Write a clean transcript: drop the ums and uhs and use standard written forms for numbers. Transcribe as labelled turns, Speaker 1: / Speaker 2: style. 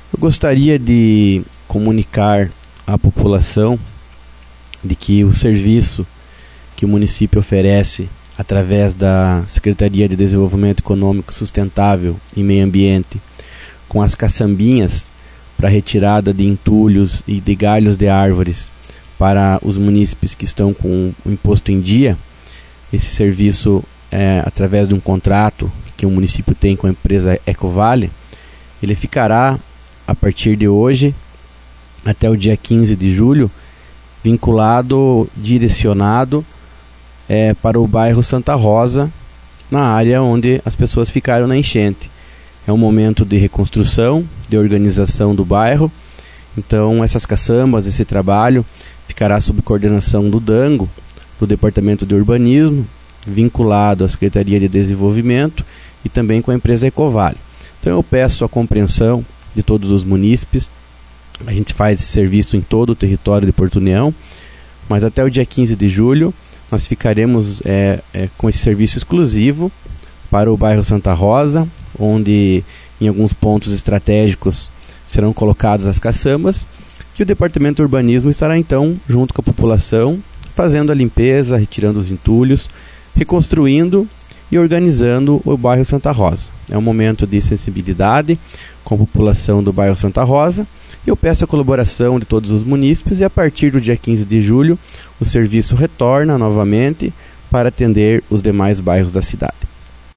Speaker 1: Eu gostaria de comunicar à população de que o serviço que o município oferece através da Secretaria de Desenvolvimento Econômico Sustentável e Meio Ambiente, com as caçambinhas para retirada de entulhos e de galhos de árvores para os munícipes que estão com o imposto em dia. Esse serviço através de um contrato que o município tem com a empresa Ecovale, ele ficará a partir de hoje até o dia 15 de julho vinculado, direcionado para o bairro Santa Rosa, na área onde as pessoas ficaram na enchente. É um momento de reconstrução, de organização do bairro. Então essas caçambas, esse trabalho ficará sob coordenação do DANGO, do Departamento de Urbanismo, vinculado à Secretaria de Desenvolvimento e também com a empresa Ecovale. Então eu peço a compreensão de todos os munícipes. A gente faz esse serviço em todo o território de Porto União, mas até o dia 15 de julho nós ficaremos com esse serviço exclusivo para o bairro Santa Rosa, onde em alguns pontos estratégicos serão colocadas as caçambas, e o Departamento de Urbanismo estará então junto com a população, fazendo a limpeza, retirando os entulhos, reconstruindo e organizando o bairro Santa Rosa. É um momento de sensibilidade com a população do bairro Santa Rosa. Eu peço a colaboração de todos os munícipes e a partir do dia 15 de julho o serviço retorna novamente para atender os demais bairros da cidade.